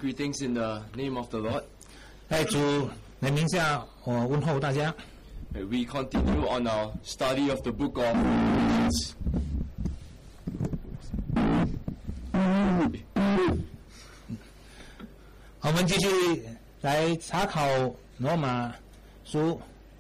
Greetings in the name of the Lord. 在主的名下，我问候大家。 We continue on our study of the book of Romans. 我们继续来查考罗马书。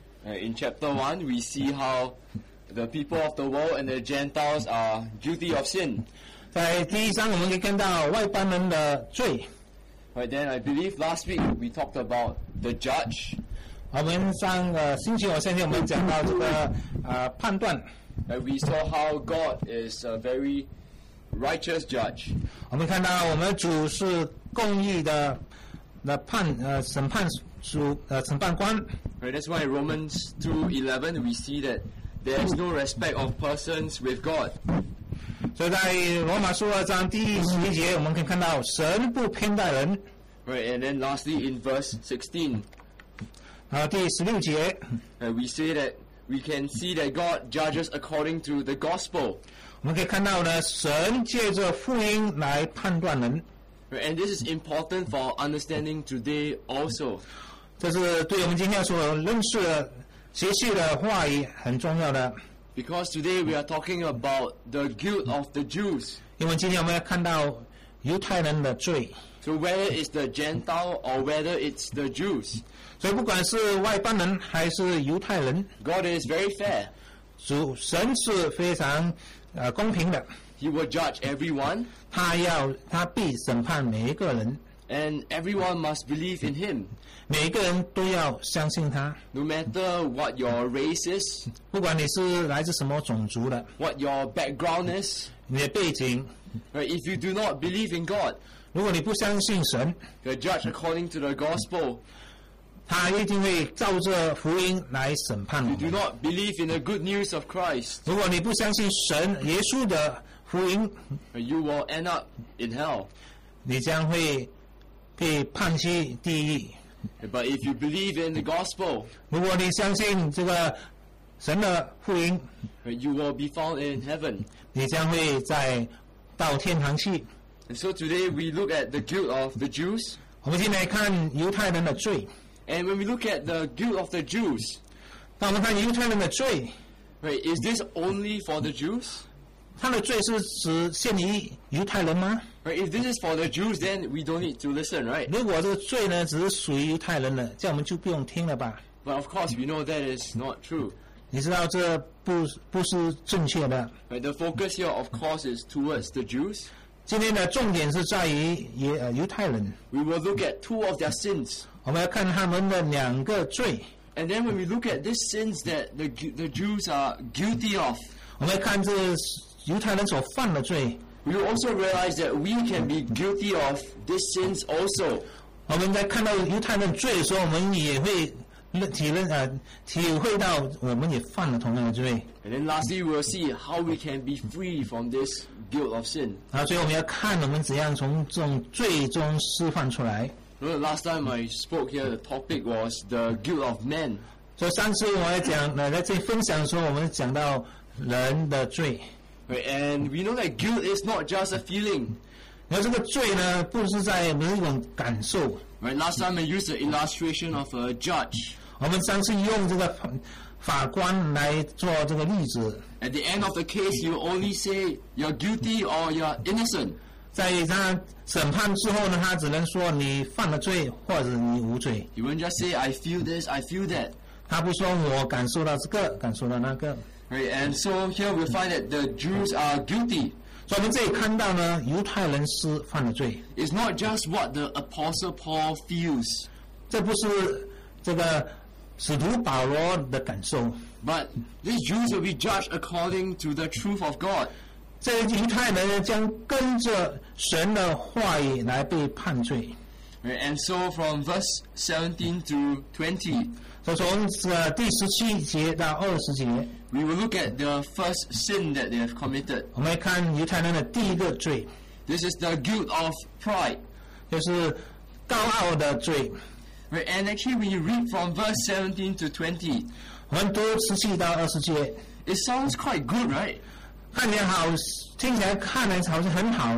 In chapter 1, we see how the people of the world and the Gentiles are guilty of sin. 在第1章，我们可以看到外邦人的罪。 Right then, I believe last week we talked about the judge. 我们上个星期，我相信我们讲到这个判断。 We saw how God is a very righteous judge. 我们看到我们主是公义的审判官。 Right, that's why in Romans 2:11 we see that there is no respect of persons with God. 所以在罗马书2章第11节，我们可以看到神不偏待人。 Right, and then lastly in verse 16. 第16节 we say that we can see that God judges according to the gospel. 我们可以看到呢，神借着福音来判断人。 And this is important for understanding today also. 这是对我们今天所认识的学习的话语很重要的。 Because today we are talking about the guilt of the Jews. 因为今天我们要看到犹太人的罪。 So whether it's the Gentile or whether it's the Jews. 所以不管是外邦人还是犹太人 God is very fair. 神是非常公平的。 He will judge everyone. 他必审判每一个人。 And everyone must believe in Him. 每一个人都要相信他。 No matter what your race is. 不管你是来自什么种族的。 What your background is. 你的背景。 Right, if you do not believe in God. 如果你不相信神 the judge according to the gospel. 他一定会照着福音来审判我们。 You do not believe in the good news of Christ. 如果你不相信神耶稣的福音 you will end up in hell. 你将会被判去地狱。 But if you believe in the gospel, 如果你相信这个神的福音 you will be found in heaven. 你将会到天堂去。 And so today we look at the guilt of the Jews. 我们先来看犹太人的罪。 And when we look at the guilt of the Jews, 当我们看犹太人的罪 right, is this only for the Jews? 他的罪是只限于犹太人吗？ Right, if this is for the Jews, then we don't need to listen, right? 如果这个罪呢只是属于犹太人的，这样我们就不用听了吧。 But of course, we know that is not true. 你知道这不是正确的。 Right, the focus here, of course, is towards the Jews. 今天的重点是在于犹太人。 We will look at 2 of their sins. 我们要看他们的2个罪。 And then when we look at these sins that the Jews are guilty of, 我们要看这犹太人所犯的罪。 we will also realize that we can be guilty of these sins also. 我们在看到犹太人罪的时候，我们也会体会到我们也犯了同样的罪。 And then lastly, we will see how we can be free from this guilt of sin. 然后最后我们要看我们怎样从这种罪中释放出来。 The last time I spoke here, the topic was the guilt of men. 所以上次我在这里分享的时候，我们讲到人的罪。 Right, and we know that guilt is not just a feeling. 然后这个罪呢，不是在某一种感受。 Right, last time I used the illustration of a judge. 我们上次用这个法官来做这个例子。 At the end of the case, you only say you're guilty or you're innocent. 在他审判之后呢，他只能说你犯了罪或者你无罪。 You won't just say, I feel this, I feel that. 他不说我感受到这个，感受到那个。 Right, and so here we find that the Jews are guilty. 所以我们这里看到呢，犹太人是犯了罪。 It's not just what the Apostle Paul feels. 这不是这个使徒保罗的感受。 But these Jews will be judged according to the truth of God. 这犹太人呢，将跟着神的话语来被判罪。 Right, and so from verse 17 to 20, 所以从第17节到20节， we will look at the first sin that they have committed. 我们来看犹太人的第一个罪， This is the guilt of pride. 就是高傲的罪。 Right, and actually when you read from verse 17 to 20, 我们读17到20节， it sounds quite good, right? 看起来好，听起来看来好像很好的。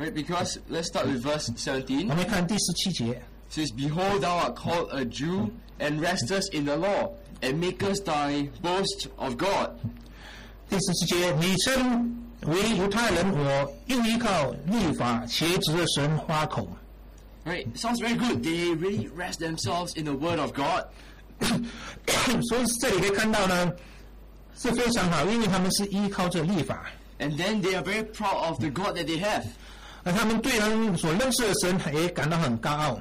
Right, because let's start with verse 17. 我们看第17节， It says, Behold, thou art called a Jew, and restest in the law, and makest thy boast of God. 第17节，你称为犹太人，我又依靠律法，且指着神花口。 Right, sounds very good. They really rest themselves in the word of God. 所以这里可以看到呢，是非常好，因为他们是依靠着律法， And then they are very proud of the God that they have. 而他们对人所认识的神也感到很高傲。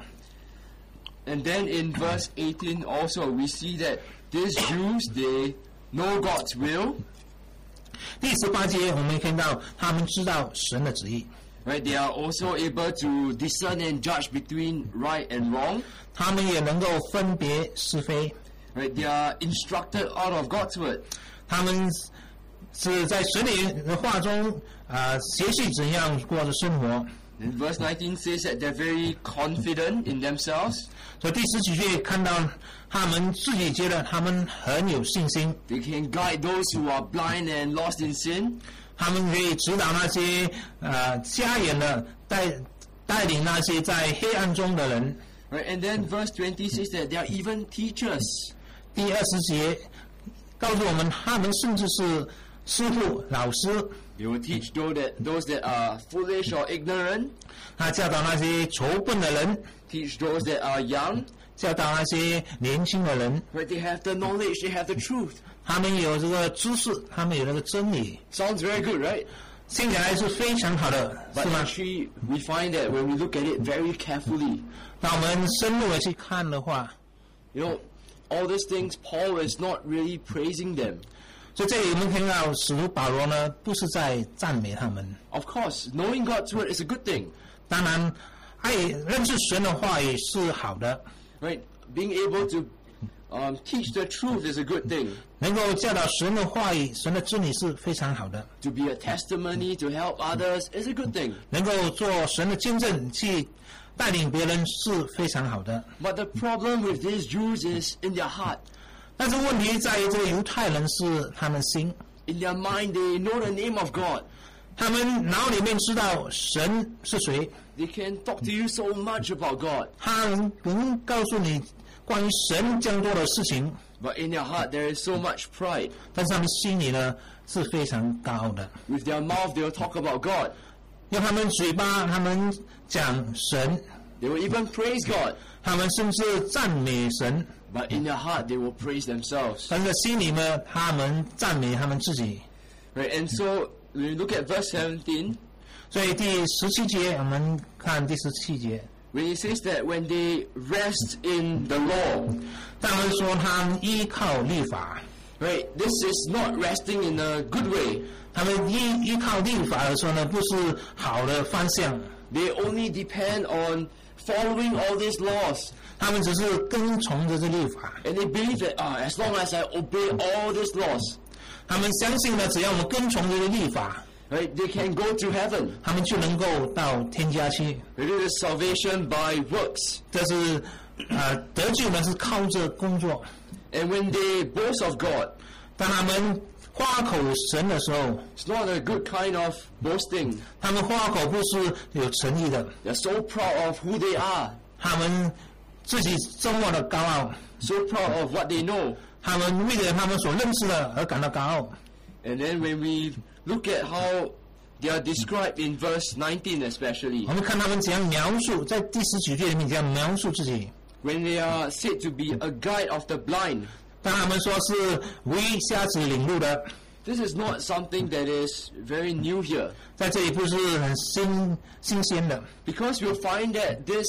And then in verse 18 also, we see that these Jews, they know God's will. 第18节我们看到他们知道神的旨意， Right, they are also able to discern and judge between right and wrong. 他们也能够分别是非， Right, they are instructed out of God's word. 他们是在神的话中学习怎样过着生活。 And verse 19 says that they're very confident in themselves. 所以第19节看到他们自己觉得他们很有信心， They can guide those who are blind and lost in sin. 他们可以指导那些瞎眼的带领那些在黑暗中的人。 Right, and then verse 20 says that they are even teachers. 第20节告诉我们，他们甚至是师傅、老师， They will teach those that are foolish or ignorant, 他教导那些仇笨的人， teach those that are young. 教导那些年轻的人。 Right, they have the knowledge, they have the truth. 他们有这个知识，他们有那个真理， Sounds very good, right? 听起来是非常好的， But 是吗？ actually, we find that when we look at it very carefully, 当我们深入的去看的话， you know, all these things, Paul is not really praising them. 所以这里我们看到使徒保罗呢，不是在赞美他们。 Of course, knowing God's word is a good thing, 当然，认识神的话也是好的， right? Being able to teach the truth is a good thing. 能够教导神的话语、神的真理是非常好的， To be a testimony, to help others is a good thing. 能够做神的见证，去带领别人是非常好的。 But the problem with these Jews is in their heart. 但是问题在于，这个犹太人是他们心， In their mind, they know the name of God. 他们脑里面知道神是谁， They can talk to you so much about God. 他能告诉你关于神这样多的事情， But in their heart, there is so much pride. 但是他们心里呢是非常高傲的。 With their mouth, they will talk about God. 用他们嘴巴，他们讲神， They will even praise God. 他们甚至赞美神， But in their heart, they will praise themselves. 但是在心里呢，他们赞美他们自己。 Right? And so, when you look at verse 17, 所以第17节，我们看第17节， when it says that when they rest in the law, 他们说他们依靠律法， right? This is not resting in a good way. 他们依靠律法的时候呢，不是好的方向， They only depend on following all these laws. 他们只是跟从着这律法， And they believe that as long as I obey all these laws, 他们相信呢，只要我们跟从这个律法， right, they can go to heaven. 他们就能够到天家去。 It is salvation by works. 这是得救呢是靠着工作。 And when they boast of God, 当他们夸口神的时候， it's not a good kind of boasting. 他们夸口不是有诚意的， They're so proud of who they are, 他们自己这么的高傲， so proud of what they know. 他们为了他们所认识的而感到高傲。 And then when we look at how they are described in verse 19 especially, 我们看他们怎样描述，在第19节里面怎样描述自己。 when they are said to be a guide of the blind, 当他们说是为瞎子领路的， this is not something that is very new here. 在这里不是很新鲜的， Because we'll find that this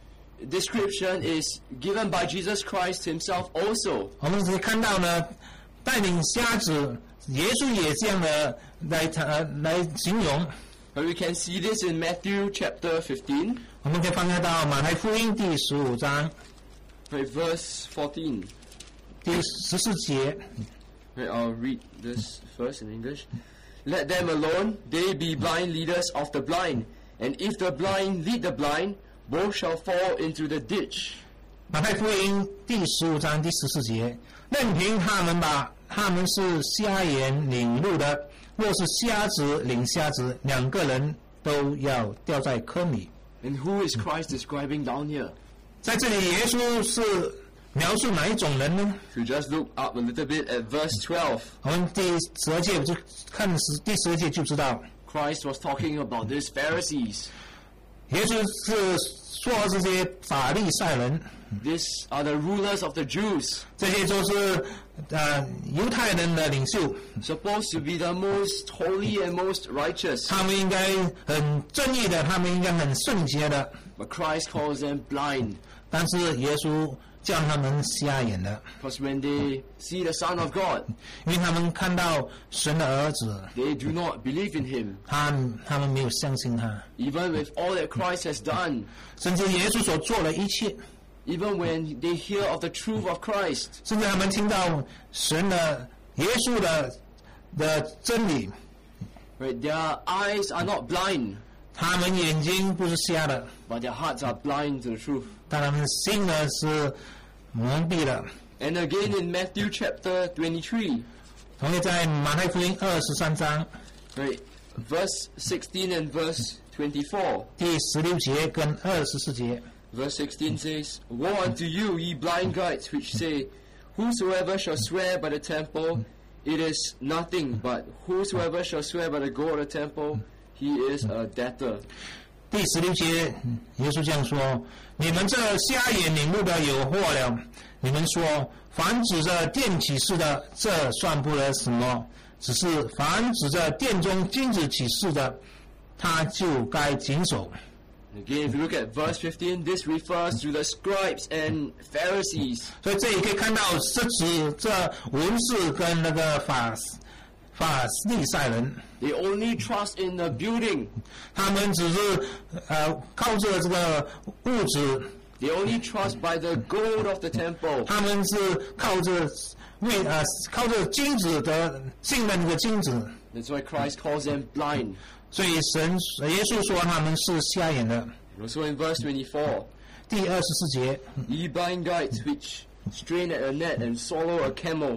description is given by Jesus Christ himself also. 我们可以看到呢，带领瞎子，耶稣也这样的来形容。 But we can see this in Matthew chapter 15, 我们可以翻开到马太福音第15章 verse 14. 第14节。 Right, I'll read this first in English. Let them alone, they be blind leaders of the blind. And if the blind lead the blind, both shall fall into the ditch. 马太福音第15章第14节，任凭他们吧，他们是瞎眼领路的，若是瞎子领瞎子，两个人都要掉在坑里。 And who is Christ describing down here? 在这里，耶稣是描述哪一种人呢？ If you just look up a little bit at verse 12, 我们第12节就看第12节就知道， Christ was talking about these Pharisees. 耶稣是说这些法利赛人， These are the rulers of the Jews, 这些就是犹太人的领袖， supposed to be the most holy and most righteous. 他们应该很正义的，他们应该很圣洁的， But Christ calls them blind, 但是耶稣叫他们瞎眼的， because when they see the Son of God, 因为他们看到神的儿子， they do not believe in him. 他们没有相信他， Even with all that Christ has done, 甚至耶稣所做的一切， even when they hear of the truth of Christ, 甚至他们听到神的耶稣的真理， right, their eyes are not blind, 他们眼睛不是瞎的， but their hearts are blind to the truth. 但他们心呢是蒙蔽的。 And again in Matthew chapter 23, 同样在马太福音23章 right, verse 16 and verse 24. 第16节跟24节， Verse 16 says, Woe unto you, ye blind guides, which say, Whosoever shall swear by the temple, it is nothing, but whosoever shall swear by the gold of the temple, he is a debtor. 第16节，耶稣这样说：你们这瞎眼领路的有祸了！你们说，凡指着殿起誓的，这算不得什么；只是凡指着殿中金子起誓的，他就该谨守。 Again, if you look at verse 15, this refers to the scribes and Pharisees. 所以这里可以看到，是指这文士跟那个法利赛人， They only trust in the building. 他们只是靠着这个物质， They only trust by the gold of the temple. 他们是靠着靠着金子的信任的金子， That's why Christ calls them blind. 所以耶稣说他们是瞎眼的。 Also in verse 24, 第24节， Ye blind guides which strain at a net and swallow a camel.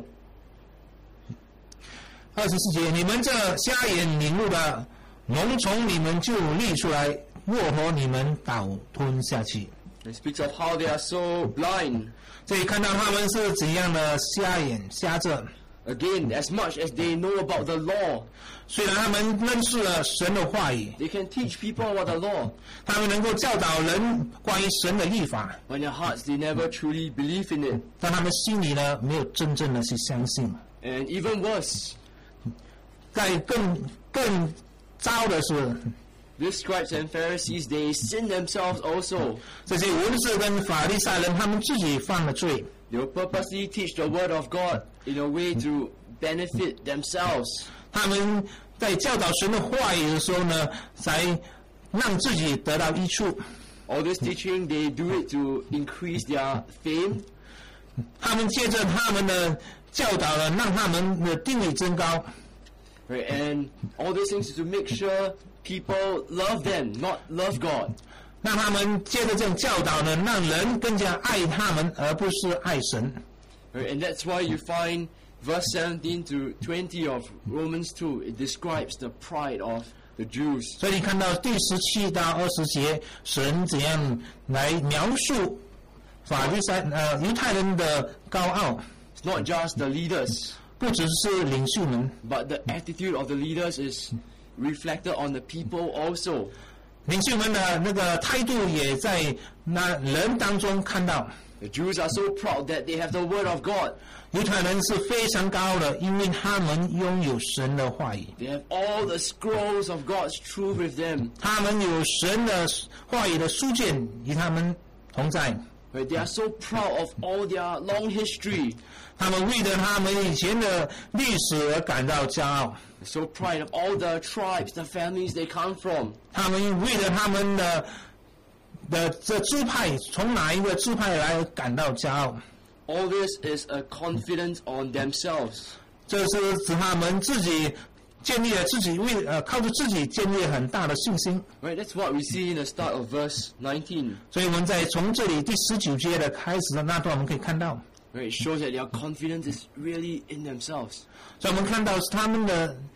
24节，你们这瞎眼领路的，脓从你们就沥出来，卧和你们倒吞下去。 It speaks of how they are so blind. 这里看到他们是怎样的瞎眼瞎着。 Again, as much as they know about the law, 虽然他们认识了神的话语， they can teach people about the law. 他们能够教导人关于神的律法， But in their hearts, they never truly believe in it. 但他们心里呢没有真正的去相信。 And even worse, 在更糟的是， these scribes and Pharisees, they sin themselves also. 这些文士跟法利赛人，他们自己犯了罪， They will purposely teach the word of God in a way to benefit themselves. 他们在教导神的话语的时候呢，才让自己得到益处。 All this teaching, they do it to increase their fame. 他们借着他们的教导呢，让他们的地位增高。 Right? And all these things is to make sure people love them, not love God. 让他们借着这种教导呢，让人更加爱他们，而不是爱神。 Right? And that's why you find verse 17 to 20 of Romans 2, it describes the pride of the Jews. 所以你看到第17到20节，神怎样来描述犹太人的高傲， It's not just the leaders, 不只是领袖们， but the attitude of the leaders is reflected on the people also. 领袖们的那个态度也在那人当中看到。 The Jews are so proud that they have the word of God. 犹太人是非常高傲的，因为他们拥有神的话语， They have all the scrolls of God's truth with them. 他们有神的话语的书卷与他们同在。 Right? They are so proud of all their long history. 他们为了他们以前的历史而感到骄傲， They're so proud of all the tribes, the families they come from. 他们为了他们的这支派，从哪一个支派来而感到骄傲。 All this is a confidence on themselves. 这是指他们自己建立了自己靠着自己建立了很大的信心。 Right? That's what we see in the start of verse 19. 所以我们从这里第19节的开始的那段，我们可以看到， Right? It shows that their confidence is really in themselves. 所以我们看到他们的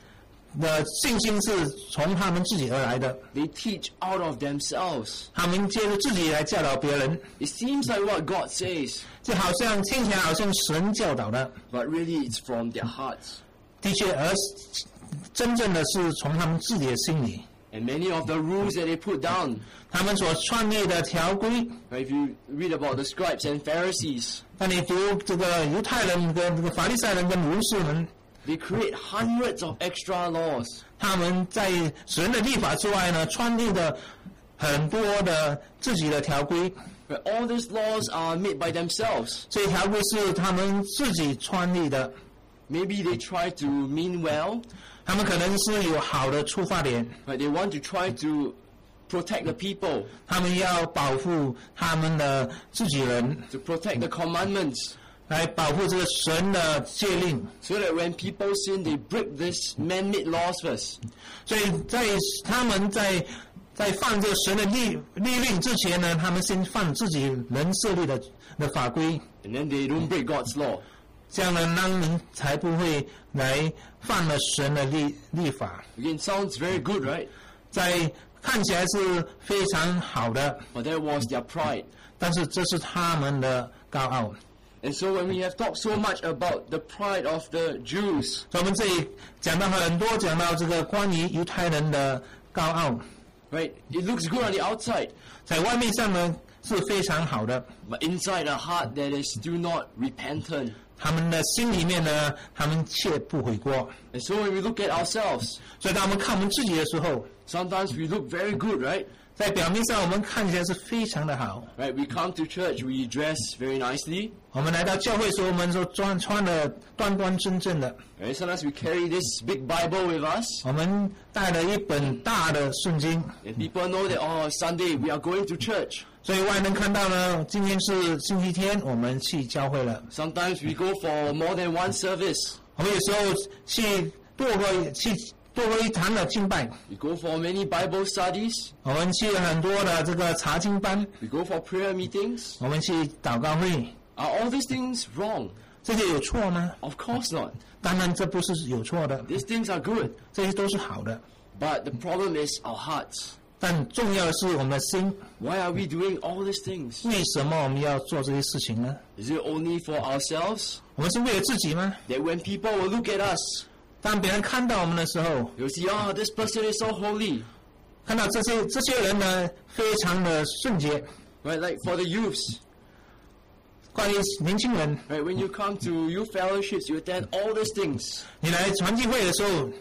的信心是从他们自己而来的， They teach out of themselves. 他们借着自己来教导别人， It seems like what God says, 就好像听起来好像神教导的， but really it's from their hearts. 的确，而真正的是从他们自己的心里。 And many of the rules that they put down, 他们所创立的条规， right, if you read about the scribes and Pharisees, 当你读这个犹太人跟这个法利赛人跟文士们， they create hundreds of extra laws. 他们在神的律法之外呢，创立的很多的自己的条规。 But all these laws are made by themselves. 这些条规是他们自己创立的， Maybe they try to mean well, 他们可能是有好的出发点， but they want to try to protect the people, 他们要保护他们的自己人， to protect the commandments, 来保护这个神的诫令。 so that when people sin, they break these man-made laws first. 所以在他们在犯这个神的律令之前呢，他们先犯自己人设立的法规， And then they don't break God's law. 这样呢，让人才不会来犯了神的律法。 Again, sounds very good, right? 在看起来是非常好的， But that was their pride. 但是这是他们的高傲。 And so when we have talked so much about the pride of the Jews, 所以我们这里讲到很多，讲到这个关于犹太人的高傲， right? It looks good on the outside, 在外面上呢是非常好的， but inside a heart that is still not repentant. 他们的心里面呢，他们切不悔过。 And so when we look at ourselves, 所以当我们看我们自己的时候， sometimes we look very good, right? 在表面上我们看起来是非常的好。 Right? We come to church, we dress very nicely. 我们来到教会的时候，我们都穿的端端正正的。 Right? Sometimes we carry this big Bible with us. 我们带了一本大的圣经， And people know that, oh, Sunday we are going to church. 所以外人看到呢，今天是星期天，我们去教会了。 Sometimes we go for more than one service. 我们有时候去多过一堂的敬拜， We go for many Bible studies. 我们去很多的这个查经班， We go for prayer meetings. 我们去祷告会， Are all these things wrong? 这些有错吗？ Of course not. 当然这不是有错的， These things are good. 这些都是好的。 But the problem is our hearts. 但重要的是我们的心， Why are we doing all these things? 为什么我们要做这些事情呢？ Is it only for ourselves? 我们是为了自己吗？ That when people will look at us, 当别人看到我们的时候， they'll see, oh, this person is so holy. 看到这些人呢，非常的圣洁。 Right? Like for the youths. 关于年轻人， Right? When you come to youth fellowships, you attend all these things. 你来传聚会的时候，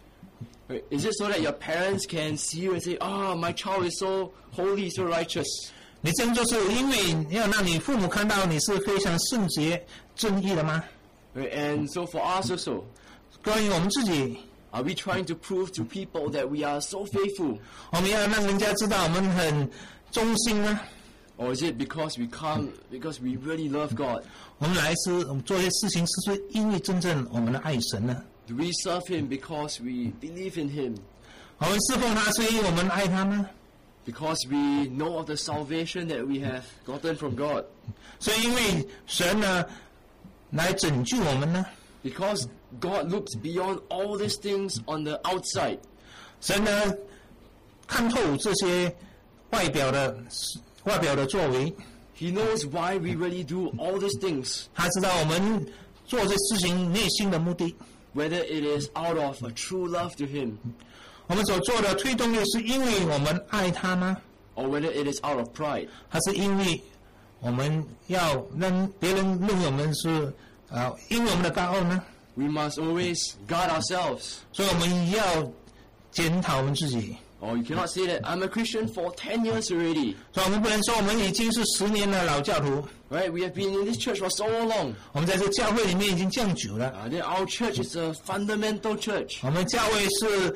Right? Is it so that your parents can see you and say, oh, my child is so holy, so righteous? 你这样做是因为要让你父母看到你是非常圣洁、正义的吗？ Right? And so for us also, 关于我们自己， are we trying to prove to people that we are so faithful? 我们要让人家知道我们很忠心吗？ Or is it because we come because we really love God? 我们做一些事情，是不是因为真正我们的爱神呢？ Do we serve Him because we believe in Him? 我们侍奉他是因为我们爱他吗？ Because we know of the salvation that we have gotten from God? 所以因为神呢来拯救我们呢？ Because God looks beyond all these things on the outside. 神呢看透这些外表的作为， He knows why we really do all these things. 他知道我们做这事情内心的目的。 Whether it is out of a true love to Him, 我们所做的推动力是因为我们爱他吗？ or whether it is out of pride. 还是因为我们要让别人认为我们是因为我们的高傲呢？ We must always guard ourselves. 所以我们要检讨我们自己。 Or you cannot say that I'm a Christian for 10 years already. 所以我们不能说我们已经是10年的老教徒， Right? We have been in this church for so long. 我们在这教会里面已经这样久了。 Then our church is a fundamental church. 我们教会是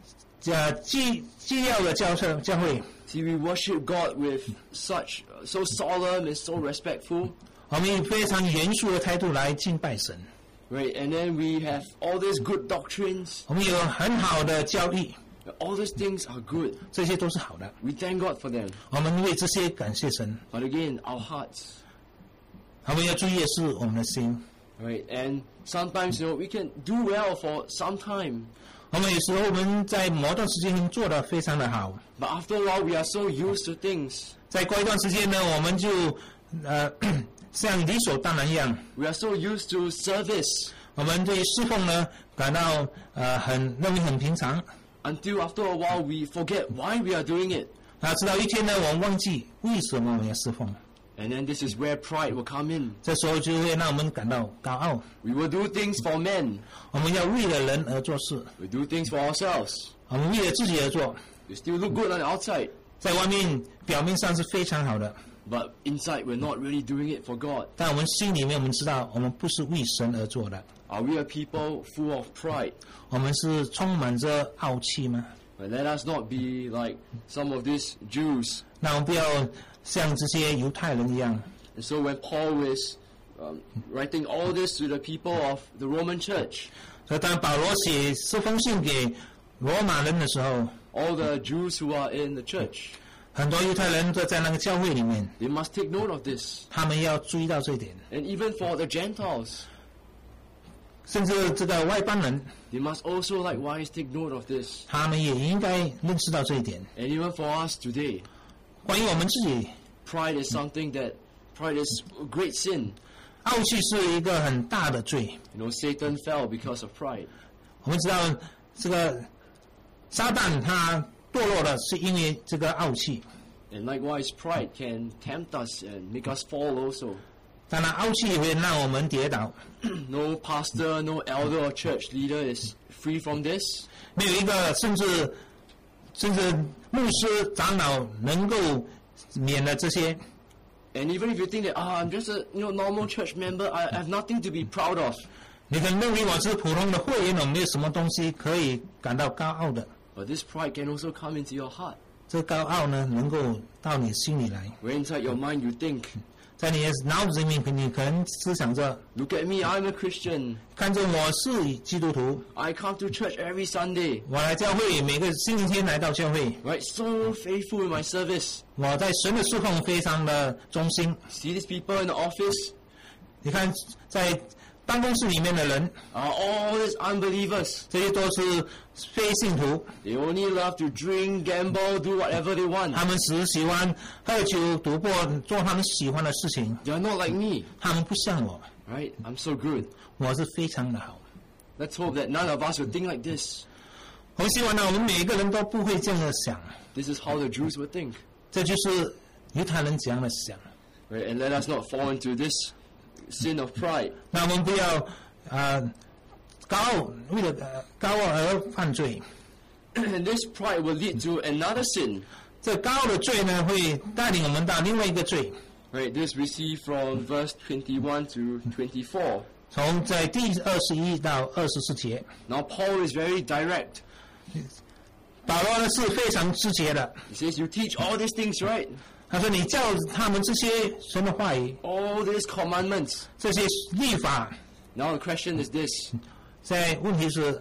基要的教会， See, we worship God with so solemn and so respectful. 我们以非常严肃的态度来敬拜神。 Right? And then we have all these good doctrines. 我们有很好的教义， All these things are good. 这些都是好的。 We thank God for them. 我们为这些感谢神。 But again, our hearts. 我们要注意的是我们的心。 Right? And sometimes, we can do well for some time. 我们有时候我们在某段时间做得非常的好， But after a while, we are so used to things. 再过一段时间呢，我们就像理所当然一样， We are so used to service 我们对侍奉呢感到认为很平常。 until after a while we forget why we are doing it. 直到一天呢，我们忘记为什么我们要侍奉， And then this is where pride will come in. 这时候就会让我们感到高傲。 We will do things for men. 我们要为了人而做事， We do things for ourselves. 我们为了自己而做， We still look good on the outside. 在外面表面上是非常好的， But inside, we're not really doing it for God. 但我们心里面我们知道，我们不是为神而做的。 Are we a people full of pride? 我们是充满着傲气吗？ But let us not be like some of these Jews. 那我们不要像这些犹太人一样。 And so when Paul is writing all this to the people of the Roman church, 所以当保罗写这封信给罗马人的时候， all the Jews who are in the church, 很多犹太人都在那个教会里面， they must take note of this. 他们要注意到这一点。 And even for the Gentiles, 甚至这个外邦人， they must also likewise take note of this. 他们也应该认识到这一点。 And even for us today, 关于我们自己， pride is a great sin. 傲气是一个很大的罪。 You know, Satan fell because of pride. 我们知道，这个撒旦他堕落的是因为这个傲气。 And likewise, pride can tempt us and make us fall also. 当然，傲气也会让我们跌倒。 No pastor, no elder or church leader is free from this. 没有一个甚至牧师长老能够免了这些。 And even if you think that, I'm just a normal church member, I have nothing to be proud of. 你可能认为我是普通的会员，我没有什么东西可以感到高傲的。 But this pride can also come into your heart. 这高傲呢，能够到你心里来， Where inside your mind you think, 在你的脑子里面，你可能思想着， look at me, I'm a Christian. 看着我是基督徒， I come to church every Sunday. 我来教会，每个星期天来到教会， Right? So faithful in my service. 我在神的侍奉非常的忠心。 See these people in the office 你看，在办公室里面的人， are all these unbelievers. 这些都是非信徒， They only love to drink, gamble, do whatever they want. 他们只喜欢喝酒、赌博，做他们喜欢的事情。 They are not like me. 他们不像我， Right? I'm so good. 我是非常的好。 Let's hope that none of us will think like this. 我希望呢，我们每一个人都不会这样的想， This is how the Jews would think. 这就是犹太人这样的想。 Right? And let us not fall into this sin of pride. 那我们不要高傲，为了高傲而犯罪。 And this pride will lead to another sin. 这高傲的罪呢，会带领我们到另外一个罪。 Right? This we see from verse 21 to 24. 从在第21到24节， Now Paul is very direct. 保罗呢是非常直接的。 He says, you teach all these things, right? 他说：“你教他们这些神的话语， All these commandments. 这些律法。 Now the question is this. 在问题是，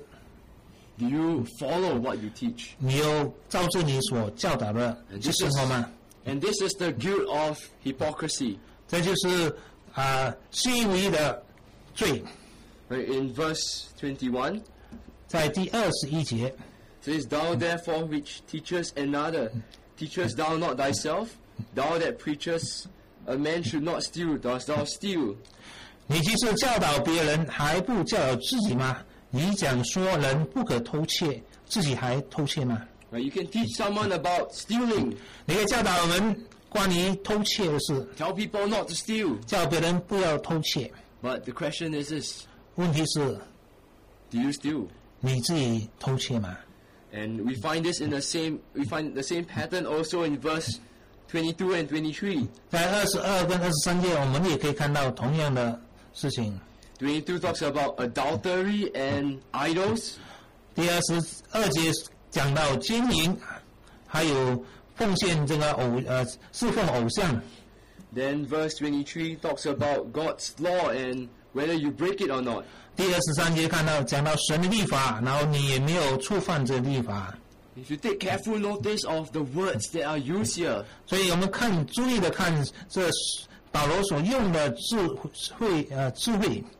Do you follow what you teach? 你有照着你所教导的去生活吗？ And this is the guilt of hypocrisy. 这就是虚伪的罪。 Right? In verse 21, 在第21节， it says, Thou therefore which teachest another, teachest thou not thyself? Thou that preachest a man should not steal, dost thou steal? 你既是教导别人，还不教导自己吗？你讲说人不可偷窃，自己还偷窃吗？ Right? You can teach someone about stealing. 你可以教导人关于偷窃的事， Tell people not to steal. 叫别人不要偷窃。 But the question is this. 问题是， Do you steal? 你自己偷窃吗？ And we find the same pattern also in verse 22 and 23. 在22跟23节，我们也可以看到同样的事情。 22 talks about adultery and idols. 第22节讲到奸淫，还有奉献这个侍奉偶像。 Then verse 23 talks about God's law and whether you break it or not. 第23节讲到神的律法，然后你也没有触犯这律法。 If you take careful notice of the words that are used here, 所以我们注意的看这保罗所用的智慧。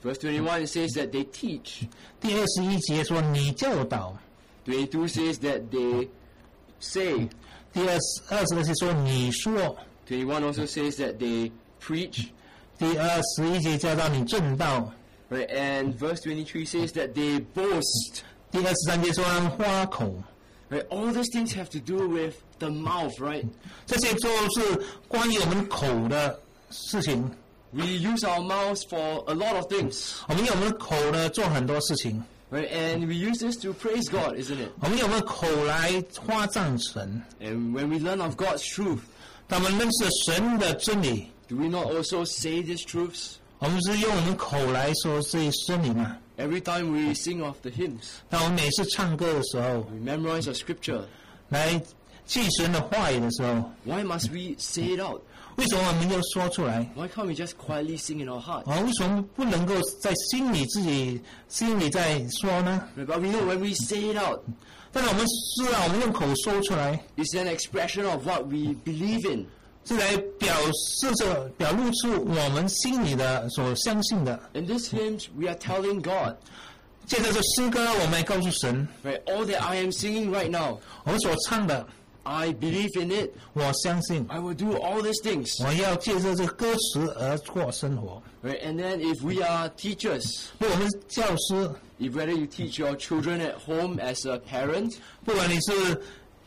Verse 21 it says that they teach. 第21节说你教导。 22 says that they say. 第22节说你说。 21 also says that they preach. 第21节教导你正道。 Right, and verse 23 says that they boast. 第23节说他们花口。 Right, all these things have to do with the mouth, right? 这些就是关于我们口的事情。 We use our mouths for a lot of things. 我们用我们的口呢做很多事情。 Right, and we use this to praise God, isn't it? 我们用我们的口来夸赞神。 And when we learn of God's truth, 当我们认识神的真理， do we not also say these truths? 我们是用我们口来说这些真理吗？ Every time we sing of the hymns, 当我们每次唱歌的时候， we memorize our scripture. 来记神的话语的时候， Why must we say it out? 为什么我们要说出来？ Why can't we just quietly sing in our heart? 为什么不能够在心里在说呢？ But we know when we say it out, 但是我们知道，我们用口说出来， it's an expression of what we believe in. 是来表露出我们心里的所相信的。 In these hymns, we are telling God, 借着这诗歌，我们来告诉神， right, all that I am singing right now, 我们所唱的， I believe in it. 我相信， I will do all these things. 我要借着这个歌词而过生活。 Right, and then if we are teachers, 如果我们是教师， if whether you teach your children at home as a parent, 不管你是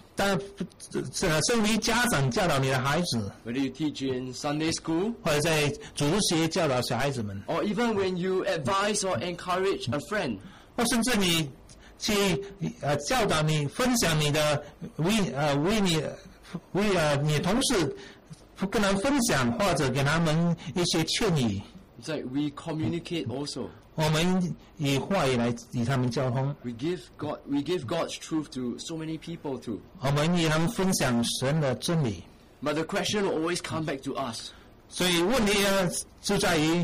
身为家长教导你的孩子， whether you teach in Sunday school, 或者在主日学教导小孩子们， or even when you advise or encourage a friend, 或甚至你去教导你分享你的你同事跟他们分享，或者给他们一些劝语。 it's like we communicate also. 我们以话语来与他们交通， We give God's truth to so many people too. 我们与他们分享神的真理。 But the question will always come back to us. 所以问题呢，就在于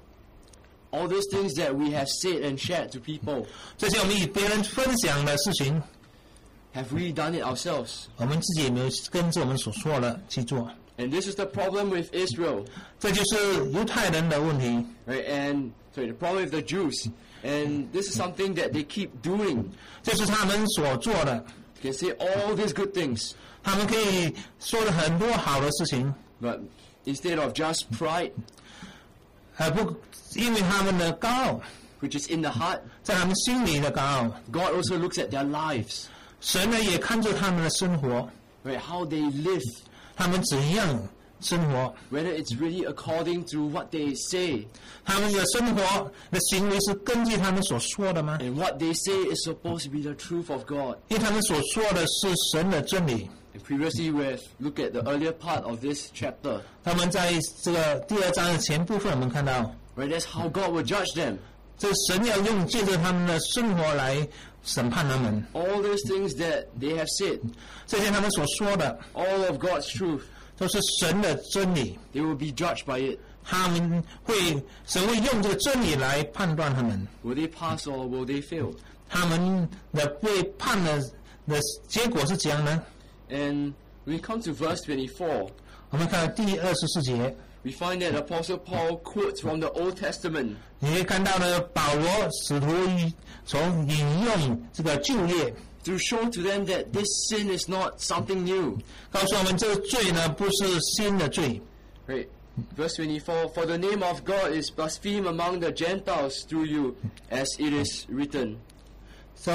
All these things that we have said and shared to people, 这些我们与别人分享的事情， have we done it ourselves? 我们自己有没有跟着我们所说的去做？ And this is the problem with Israel, 这就是犹太人的问题。 right? And the problem with the Jews. And this is something that they keep doing. 这是他们所做的。 They can say all these good things, 他们可以说了很多好的事情， but instead of just pride, 不，因为他们的高傲， which is in the heart, 在他们心里的高傲， God also looks at their lives, 神呢也看着他们的生活， right? How they live, 他们怎样生活， whether it's really according to what they say, 他们的生活的行为是根据他们所说的吗？ and what they say is supposed to be the truth of God. 因为他们所说的是神的真理。 And previously we've looked at the earlier part of this chapter, 他们在这个第2章的前部分，我们看到， right? That's how God will judge them. 这神要借着他们的生活来审判他们。 All those things that they have said, 这些他们所说的， all of God's truth, 都是神的真理。 they will be judged by it. 神会用这个真理来判断他们， Will they pass or will they fail? 他们的被判的结果是怎样呢？ And when we come to verse 24, 我们看第24节， we find that Apostle Paul quotes from the Old Testament. 你会看到呢，保罗使徒从引用这个旧约， To show to them that this sin is not something new. 告诉我们这个罪呢不是新的罪。 Right. Verse 24, For the name of God is blasphemed among the Gentiles through you, as it is written. 说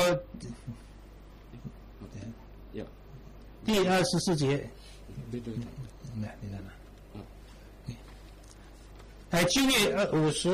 Yeah. 第24节，来，你看哪？旧约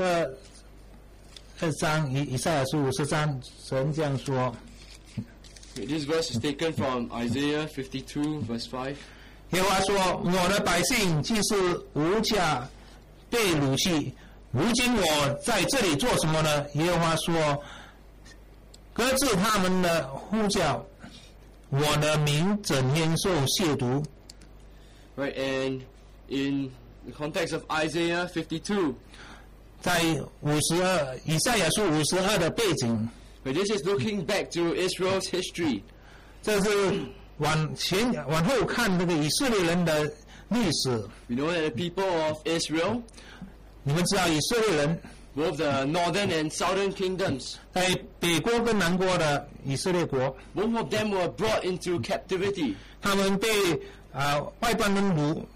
52章，以赛亚书50章，神这样说。 This verse is taken from Isaiah 52, verse 5. 耶和华说：“我的百姓既是无价被掳去，如今我在这里做什么呢？”耶和华说：“搁置他们的呼叫，我的名整天受亵渎。” Right, and in the context of Isaiah 52, 在以赛亚书52的背景， but this is looking back to Israel's history. 这是往后看那个以色列人的历史。 We know that the people of Israel, 你们知道以色列人 both the northern and southern kingdoms. 在北国跟南国的以色列国， Both of them were brought into captivity. 他们被外邦人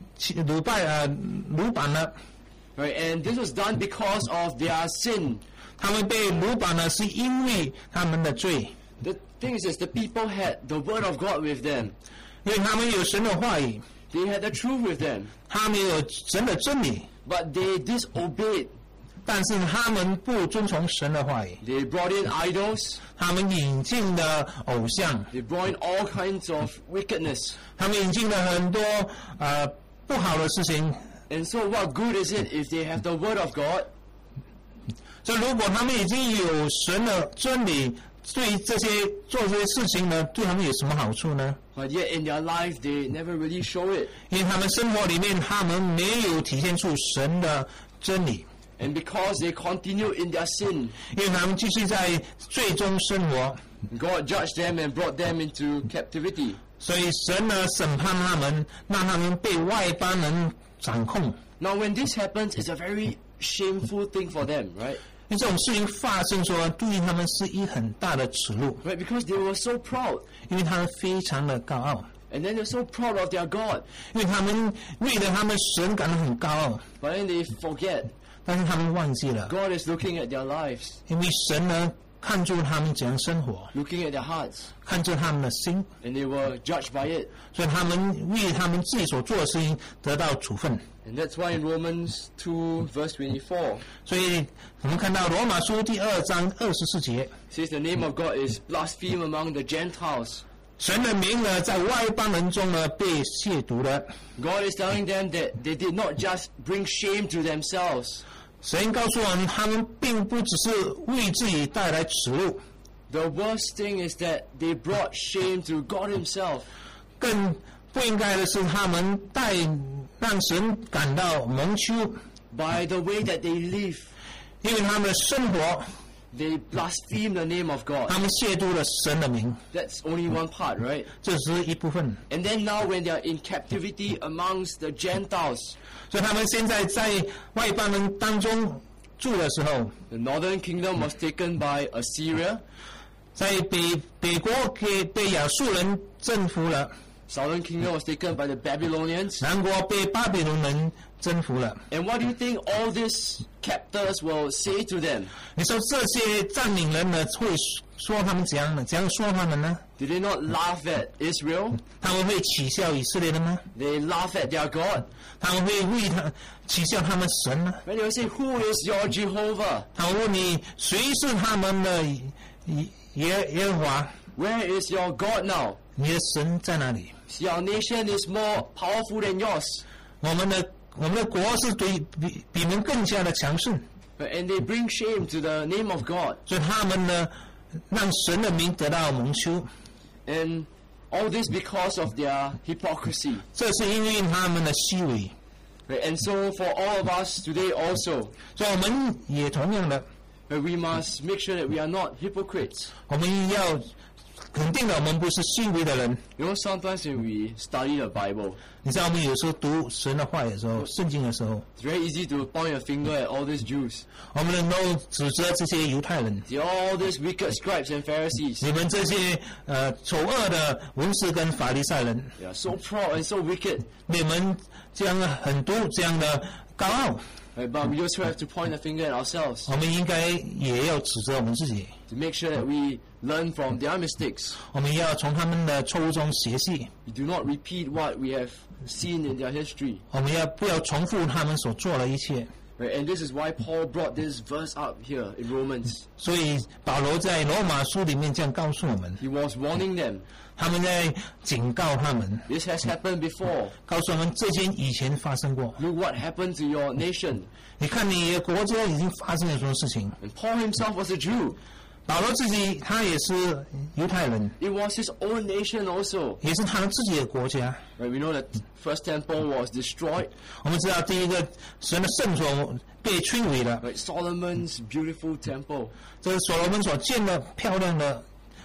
掳绑了。 Right? And this was done because of their sin. 他们被掳绑呢，是因为他们的罪， The thing is, the people had the word of God with them. 因为他们有神的话语， They had the truth with them. 他们有神的真理， But they disobeyed. 但是他们不遵从神的话语， They brought in idols. 他们引进了偶像， They brought in all kinds of wickedness. 他们引进了很多不好的事情。 And so what good is it if they have the word of God? 所以如果他们已经有神的真理，对做这些事情呢，对他们有什么好处呢？ But yet in their life they never really show it. 因为他们生活里面，他们没有体现出神的真理， And because they continue in their sin, 因为他们继续在最终生活， God judged them and brought them into captivity. 所以神呢审判他们，让他们被外邦人掌控。 Now when this happens, it's a very shameful thing for them, right? 因为这种事情发生说，对于他们是一很大的耻辱， Right? Because they were so proud. 因为他们非常的高傲， And then they're so proud of their God. 因为他们为了他们神感到很高傲， But then they forget 但是他们忘记了， God is looking at their lives, 因为神呢看住他们怎样生活， looking at their hearts, 看住他们的心， and they were judged by it. 所以他们为他们自己所做的事情得到处分。 And that's why in Romans 2 verse 24, 所以我们看到罗马书第2章24节， it says the name of God is blasphemed among the Gentiles. 神的名呢在外邦人中呢被亵渎了。 God is telling them that they did not just bring shame to themselves. 神告诉我们，他们并不只是为自己带来耻辱， The worst thing is that they brought shame to God himself. 更不应该的是他们让神感到蒙羞， By the way that they live, 因为他们的生活， they blaspheme the name of God. 他们亵渎了神的名， That's only one part, right? 这是一部分。 And then now when they are in captivity amongst the Gentiles, 所以他们现在在外邦人当中住的时候， the northern kingdom was taken by Assyria, 在北国被亚述人征服了， southern kingdom was taken by the Babylonians. 南国被巴比伦人征服了。 And what do you think all these captors will say to them? 你说这些占领人呢会说他们怎样呢？怎样说他们呢？ Did they not laugh at Israel? 他们会取笑以色列人吗？ They laugh at their God. 他们会为他取笑他们神吗？ When they will say, who is your Jehovah? 他们问你谁是他们的耶和华？ Where is your God now? 你的神在哪里？ See, our nation is more powerful than yours. 我们的国是比你们更加的强盛， And they bring shame to the name of God. 所以他们呢让神的名得到蒙羞。 And all this because of their hypocrisy. 这是因为他们的虚伪， And so for all of us today also, 所以我们也同样的， we must make sure that we are not hypocrites. 我们要肯定的，我们不是虚伪的人。 You know, sometimes when we study the Bible, 你知道，我们有时候读神的话的时候，圣经的时候， it's very easy to point a finger at all these Jews. 我们能够指责这些犹太人， See, all these wicked scribes and Pharisees. 你们这些丑恶的文士跟法利赛人， They are so proud and so wicked. 你们这样很多这样的高傲， Right? But we also have to point a finger at ourselves 我们应该也要指责我们自己， to make sure that we learn from their mistakes. 我们要从他们的错误中学习， We do not repeat what we have seen in their history. 我们不要重复他们所做的一切。 Right? And this is why Paul brought this verse up here in Romans. 所以保罗在罗马书里面这样告诉我们， He was warning them. 他们在警告他们， This has happened before. 告诉我们这件以前发生过。 Look what happened to your nation. 你看你的国家已经发生了什么事情？ And Paul himself was a Jew. 保罗自己他也是犹太人， It was his own nation also. 也是他们自己的国家。 Right? We know that first temple was destroyed. 我们知道第一个神的圣所被摧毁了， Right? Solomon's beautiful temple. 这是所罗门所建的漂亮的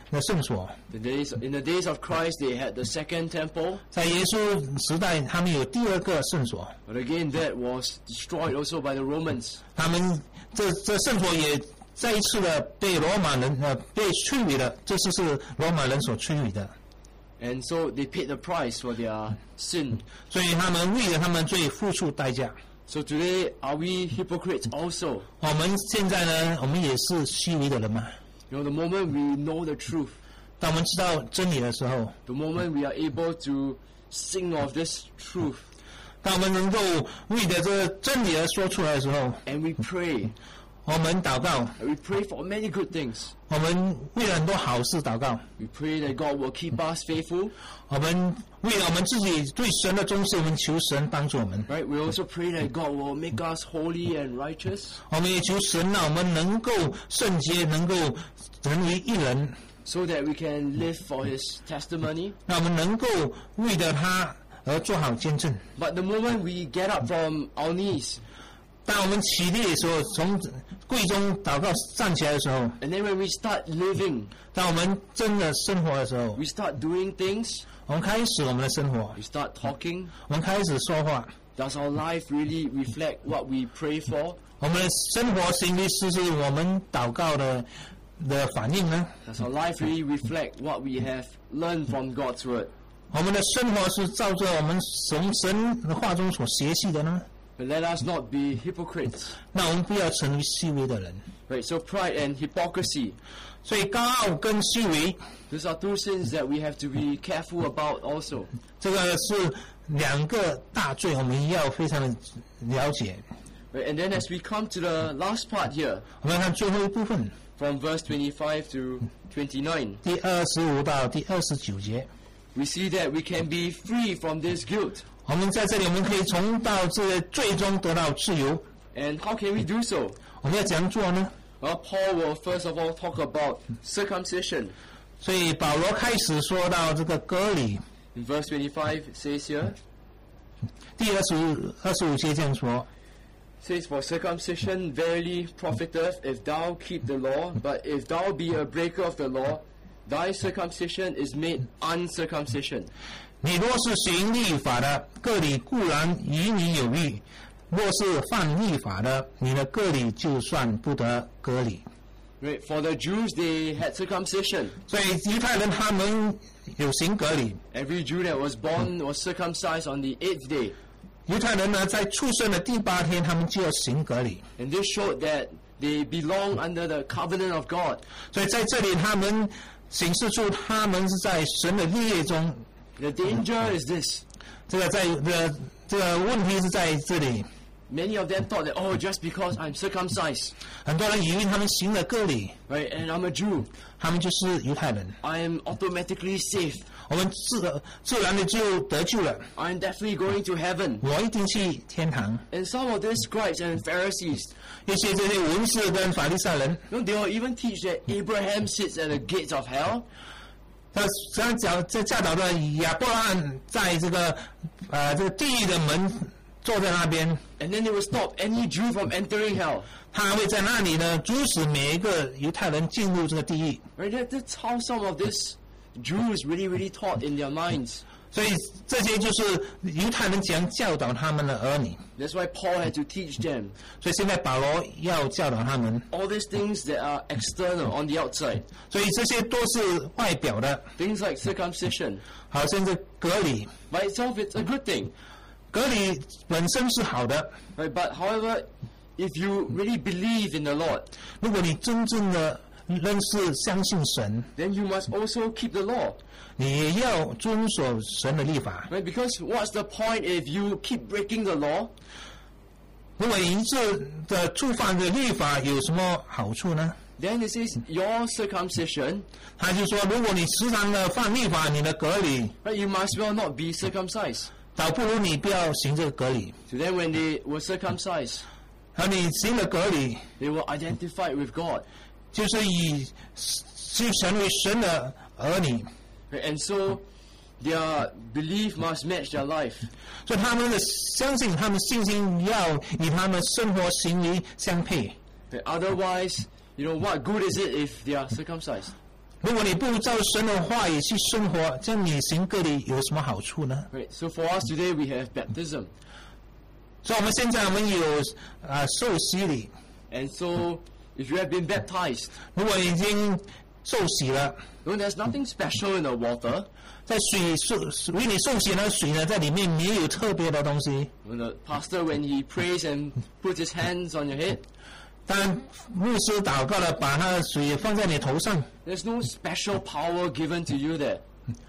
的圣所。 In the days of Christ, they had the second temple. 在耶稣时代，他们有第二个圣所。 But again, that was destroyed also by the Romans. 他们这圣所也再一次的被罗马人被摧毁了，这是罗马人所摧毁的。 And so they paid the price for their sin. 所以他们为了他们罪付出代价。 So today, are we hypocrites also? 我们现在呢，我们也是虚伪的人吗？ You know, the moment we know the truth, 当我们知道真理的时候， the moment we are able to sing of this truth, 当我们能够为着这真理而说出来的时候， and we pray, 我们祷告， and we pray for many good things. 我们为了很多好事祷告， We pray that God will keep us faithful. 我们为了我们自己对神的忠心，我们求神帮助我们。 Right? We also pray that God will make us holy and righteous, 我们也求神让我们能够圣洁，能够成为一人， so that we can live for His testimony. 让我们能够为了他而做好见证。 But the moment we get up from our knees, 当我们起立的时候，从跪中祷告站起来的时候， and then when we start living, 当我们真的生活的时候， we start doing things, 我们开始我们的生活， we start talking, 我们开始说话， does our life really reflect what we pray for? 我们的生活行为是我们祷告的反应呢？ Does our life really reflect what we have learned from God's Word? 我们的生活是照着我们从神的话中所学习的呢？ But let us not be hypocrites. 那我们不要成为虚伪的人。 Right? So pride and hypocrisy, 所以高傲跟虚伪， these are two sins that we have to be careful about also. 这个是两个大罪，我们要非常的了解。 Right? And then as we come to the last part here, 我们来看最后一部分， from verse 25 to 29, 第25到第29节。 we see that we can be free from this guilt. 我们在这里，我们可以从到这个最终得到自由。 And how can we do so? 我们要怎样做呢？ Well, Paul will first of all talk about circumcision. 所以保罗开始说到这个割礼， In verse 25, it says here, 第25节这样说。 it says, For circumcision verily profiteth if thou keep the law, but if thou be a breaker of the law, thy circumcision is made uncircumcision. 你若是行律法的，割礼固然与你有益；若是犯律法的，你的割礼就算不得割礼。 Right? For the Jews, they had circumcision. 所以犹太人他们有行割礼， Every Jew that was born was circumcised on the 8th day. 犹太人呢在出生的第8天，他们就要行割礼。 And this showed that they belong under the covenant of God. 所以在这里，他们显示出他们是在神的律例中。 The danger is this. 这个问题是在这里。 Many of them thought that, oh, just because I'm circumcised, 很多人以为他们行了割礼， right, and I'm a Jew, 他们就是犹太人， I am automatically saved. 我们自然的就得救了， I'm definitely going to heaven. 我一定去天堂。 And some of these scribes and Pharisees, 一些这些文士跟法利赛人， they will even teach that Abraham sits at the gates of hell. 他这样讲，这教导的亚伯拉罕在这个地狱的门坐在那边， And then they will stop any Jew from entering hell. 他会在那里呢阻止每一个犹太人进入这个地狱。 Right? That's how some of these Jews really taught in their minds. 所以这些就是犹太人怎样教导他们的儿女。 That's why Paul had to teach them 所以现在保罗要教导他们， all these things that are external on the outside. 所以这些都是外表的， Things like circumcision. 好像是割礼。 By itself, it's a good thing. 割礼本身是好的， Right? But however, if you really believe in the Lord, 如果你真正的认识相信神， then you must also keep the law. 你也要遵守神的律法。 Right? Because what's the point if you keep breaking the law? 如果你一直的触犯的律法有什么好处呢？ Then it says your circumcision, 他就说，如果你时常的犯律法，你的割礼 right, you must well not be circumcised. 倒不如你不要行这个割礼。 So then when they were circumcised, 而你行了割礼， they were identified with God. 就是就成为神的儿女， Right? And so their belief must match their life. 所以他们的相信，他们信心要与他们生活行为相配。 Right? Otherwise, what good is it if they are circumcised? 如果你不照神的话语去生活，这样你行割礼有什么好处呢？ Right. So for us today, we have baptism. 所以我们现在有受洗礼， And so if you have been baptized, 如果已经受洗了， there's nothing special in the water. 在为你受洗的水呢，在里面没有特别的东西。 When the pastor, when he prays and puts his hands on your head, 当牧师祷告了，把那水放在你头上， there's no special power given to you there.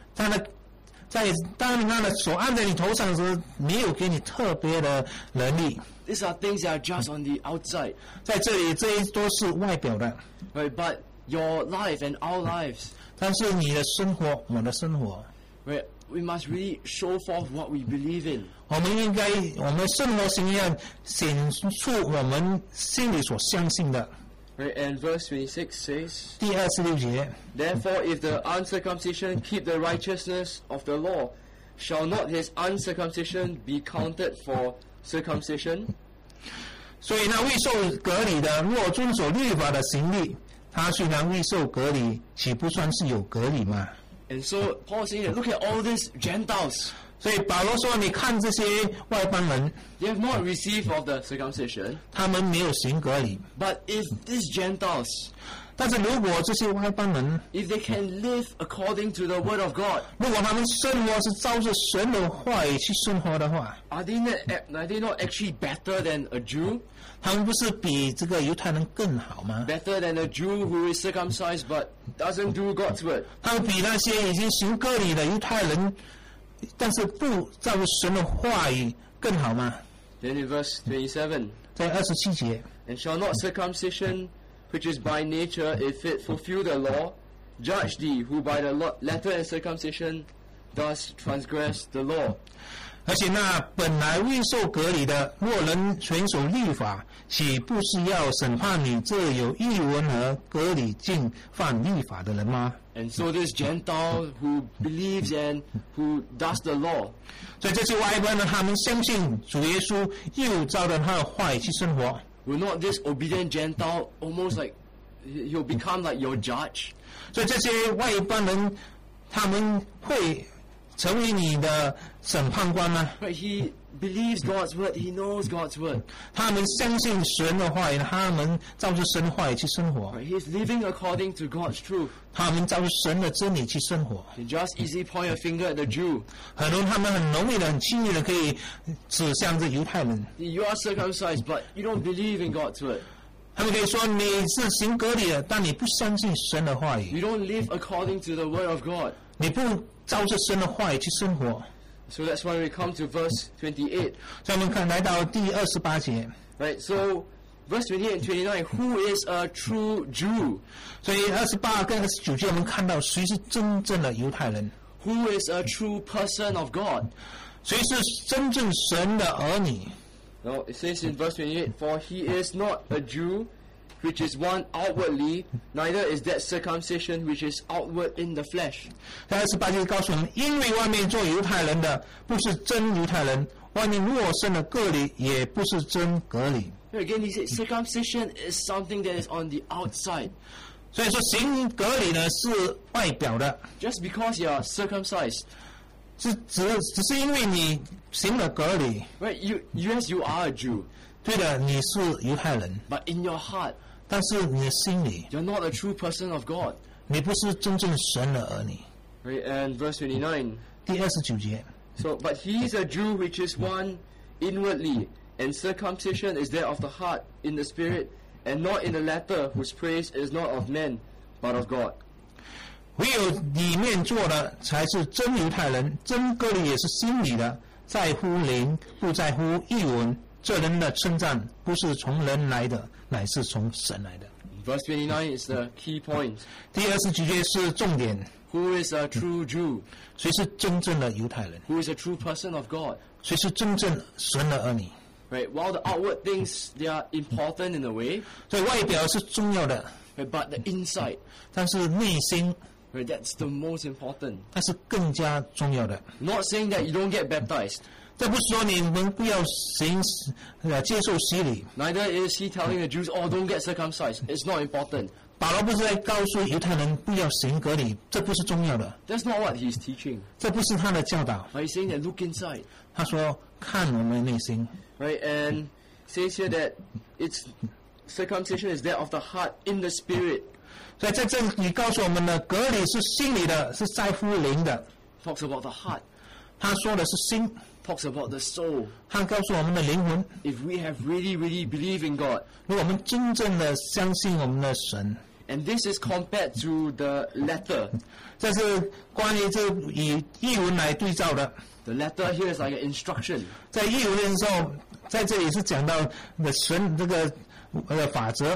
当他的手按在你头上的时候，没有给你特别的能力。 These are things that are just on the outside. 在这里，这些都是外表的， Right. But your life and our lives, 但是你的生活，我的生活， right, we must really show forth what we believe in. 我们生活形象显出我们心里所相信的。 Right. And verse 26 says, 第26节， Therefore, if the uncircumcision keep the righteousness of the law, shall not his uncircumcision be counted for circumcision? 所以那未受割礼的，若遵守律法的行律，他虽然未受割礼，岂不算是有割礼吗？ And so Paul is saying that look at all these Gentiles. 所以保罗说，你看这些外邦人， They have not received of the circumcision. 他们没有行割礼， But if these Gentiles, 但是如果这些外邦人， if they can live according to the word of God, 如果他们生活是照着神的话语去生活的话， are they not actually better than a Jew? 他们不是比这个犹太人更好吗？ Better than a Jew who is circumcised but doesn't do God's word? 他们比那些已经行割礼的犹太人，但是不照着神的话语更好吗？ Then in verse 27, 在27节， And shall not circumcision, which is by nature, if it fulfill the law, judge thee, who by the letter and circumcision does transgress the law? 而且那本来未受割礼的，若能全守律法，岂不是要审判你这有异文和割礼竟犯律法的人吗？ And so this Gentile who believes and who does the law, 所以这些外邦人，他们相信主耶稣，又照着他的话语去生活。 will not this obedient Gentile almost like he'll become like your judge? 所以这些外邦人，他们会成为你的审判官吗？ Right? He believes God's word, he knows God's word. 他们相信神的话语，他们照着神的话语去生活， Right? He's living according to God's truth. 他们照着神的真理去生活。 You just easily point a finger at the Jew. 他们很容易的、很轻易的可以指向这犹太人。 You are circumcised, but you don't believe in God's word. 他们可以说你是行割礼的，但你不相信神的话语， You don't live according to the word of God. 你不照着神的话语去生活。 So that's why we come to verse 28. 所以我们看来到第28节， Right? So verse 28 and 29, who is a true Jew? 所以28跟29节我们看到谁是真正的犹太人， Who is a true person of God? 谁是真正神的儿女。 Now it says in verse 28, For he is not a Jew, which is one outwardly, neither is that circumcision which is outward in the flesh. 在28节告诉我们，因为外面做犹太人的不是真犹太人，外面若生的割礼也不是真割礼。 Again, he said circumcision is something that is on the outside. 所以说行割礼呢是外表的， Just because you are circumcised, 只是因为你行了割礼， right? Yes, you are a Jew, 对的，你是犹太人， but in your heart, 但是你的心里， you're not a true person of God. 你不是真正神的儿女。 Right? And verse 29. 第29节， So, but he is a Jew which is one inwardly, and circumcision is that of the heart in the spirit, and not in the letter, whose praise is not of men, but of God. 唯有里面做的才是真犹太人，真割礼也是心里的，在乎灵，不在乎译文。这人的称赞不是从人来的，乃是从神来的。 Verse 29 is the key point. 第29节是重点， Who is a true Jew? 谁是真正的犹太人？ Who is a true person of God? 谁是真正神的儿女？ Right? While the outward things, they are important in a way, 所以外表是重要的， right? But the inside, 但是内心 right? That's the most important. 那是更加重要的。 Not saying that you don't get baptized. 这不是说你们不要接受洗礼， Neither is he telling the Jews, oh, don't get circumcised. It's not important. 保罗不是在告诉犹太人不要行割礼，这不是重要的， That's not what he's teaching. 这不是他的教导。 But he's saying that look inside. 他说看我们的内心， Right? And says here that it's circumcision is that of the heart in the spirit. 所以在这里告诉我们呢，割礼是心里的，是在乎灵的。 Talks about the heart. 他说的是心， Talks about the soul. 他告诉我们的灵魂。 If we have really believed in God. 如果我们真正的相信我们的神， And this is compared to the letter. 这是关于这以译文来对照的。 The letter here is like an instruction. 在译文的时候，在这里是讲到的神这个法则。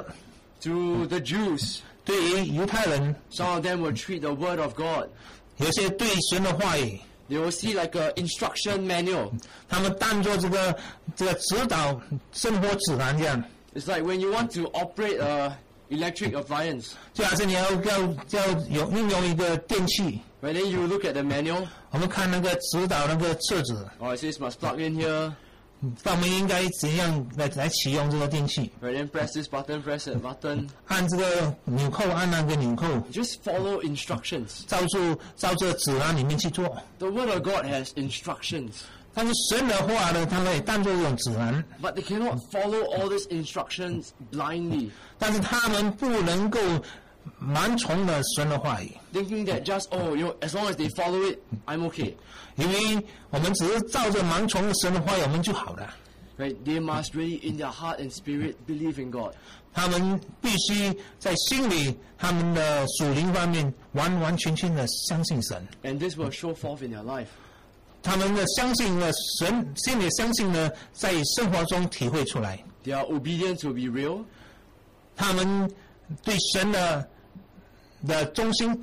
To the Jews, 对于犹太人， some of them will treat the word of God. 有些对神的话语， They will see like an instruction manual. 他们当作这个指导生活指南这样。 It's like when you want to operate a electric appliance. 就好像你要运用一个电器， Right, then you look at the manual. 我们看那个指导那个册子， It says must plug in here. 我们应该怎样来启用这个电器？ Right, then press this button, press that button. 按这个纽扣，按那个纽扣， Just follow instructions. 照这指南里面去做。 The word of God has instructions. 但是神的话呢，他们也当作一种指南， But they cannot follow all these instructions blindly. 但是他们不能够盲从了神的话语， Thinking that just, as long as they follow it, I'm okay. 因为我们只是照着盲从神的话语，我们就好了。 Right? They must really, in their heart and spirit, believe in God. 他们必须在心里，他们的属灵方面完完全全的相信神。 And this will show forth in their life. 他们的相信了神，心里相信呢，在生活中体会出来。 Their obedience will be real. 他们对神的忠心，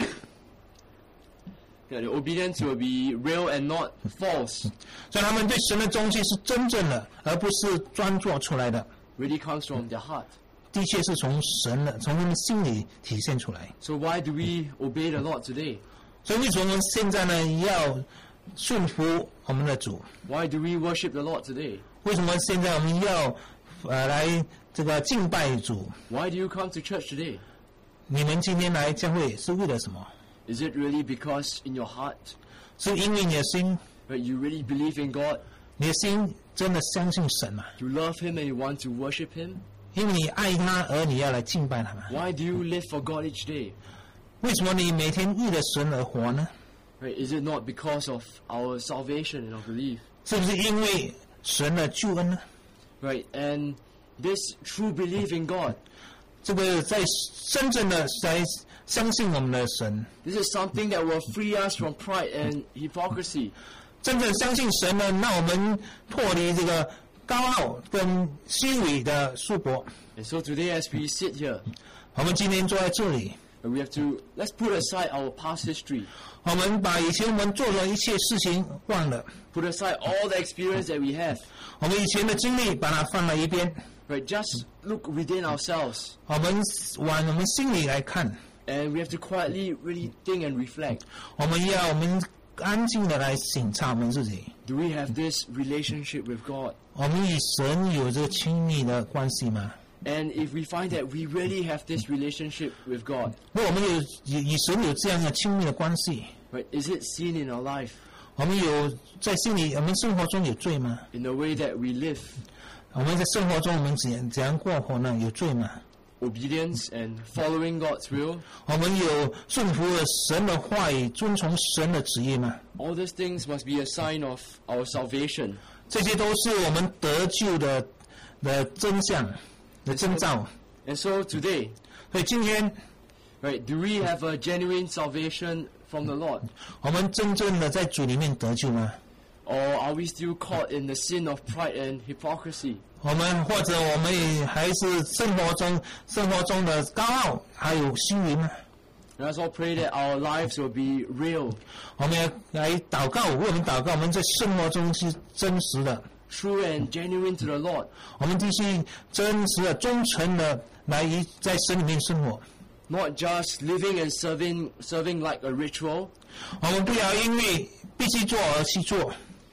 Their obedience will be real and not false. 所以他们对神的忠心是真正的，而不是装作出来的。 Really comes from their heart. 的确是从神的，从他们心里体现出来。 So why do we obey the Lord today? 所以为什么我们现在呢要顺服我们的主？ Why do we worship the Lord today? 为什么现在我们要来这个敬拜主？ Why do you come to church today? 你们今天来教会是为了什么？ Is it really because in your heart 是因为你的心， that you really believe in God? 你的心真的相信神吗？ You love Him and you want to worship Him? 因为你爱他而你要来敬拜他吗？ Why do you live for God each day? 为什么你每天为了神而活呢？ Right? Is it not because of our salvation and our belief? 是不是因为神的救恩呢？ Right? And this true belief in God, 这个在真正的在相信我们的神， this is something that will free us from pride and hypocrisy. 真正相信神呢，让我们脱离这个高傲跟虚伪的束缚。 And so today as we sit here, 我们今天坐在这里， we have to, let's put aside our past history. 我们把以前我们做的一切事情忘了， Put aside all the experience that we have. 我们以前的经历把它放在一边， Right? Just look within ourselves. 我们往我们心里来看， And we have to quietly really think and reflect. 我们安静的来省察我们自己。 Do we have this relationship with God? 我们与神有这个亲密的关系吗？ And if we find that we really have this relationship with God, 如果我们与神有这样的亲密的关系， right, is it seen in our life, 我们有在心里，我们生活中有罪吗？ in the way that we live? 我们在生活中我们怎样过活呢？有罪吗？ Obedience and following God's will? 我们有顺服了神的话语，遵从神的旨意吗？ All these things must be a sign of our salvation. 这些都是我们得救的真相的征兆。 And so today, 所以今天， right, do we have a genuine salvation from the Lord? 我们真正的在主里面得救吗？ Or are we still caught in the sin of pride and hypocrisy? 我们或者我们也还是生活中的高傲还有虚伪吗？ And let's all pray that our lives will be real, 我们要来祷告，为我们祷告，我们在生活中是真实的， true and genuine to the Lord. 我们必须真实的、忠诚的来在神里面生活。 Not just living and serving like a ritual, 我们不要因为必须做而去做，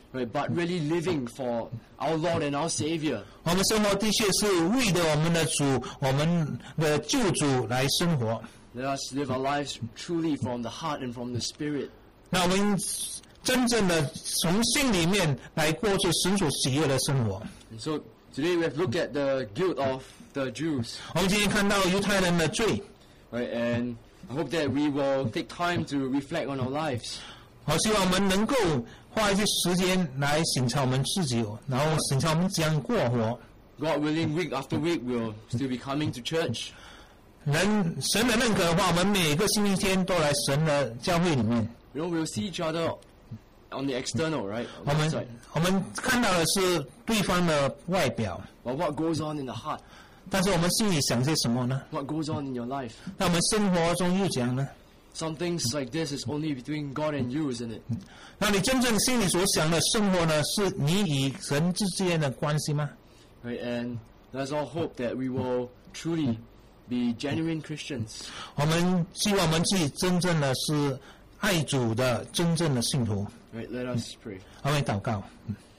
right? But really living for our Lord and our Savior. 我们生活的确是为了我们的主、我们的救主来生活。 Let us live our lives truly from the heart and from the Spirit. 那我们真正的从心里面来过出神所喜悦的生活。 And so today we have looked at the guilt of the Jews. 我们今天看到犹太人的罪， Right, and I hope that we will take time to reflect on our lives. 我希望我们能够花一些时间来省察我们自己，然后省察我们怎样过活。 God willing, week after week we'll still be coming to church. 神的认可的话，我们每个星期天都来神的教会里面。 You know, we'll see each other on the external, right? 我 On the 们 outside. 我们看到的是对方的外表， But what goes on in the heart? 但是我们心里想些什么呢？ What goes on in your life? 那我们生活中又讲呢？ Some things like this is only between God and you, isn't it? 那你真正心里所想的生活呢，是你与神之间的关系吗？ Right, and let's all hope that we will truly be genuine Christians. 我们希望我们自己真正的是爱主的真正的信徒。 Right, let us pray. 我们祷告。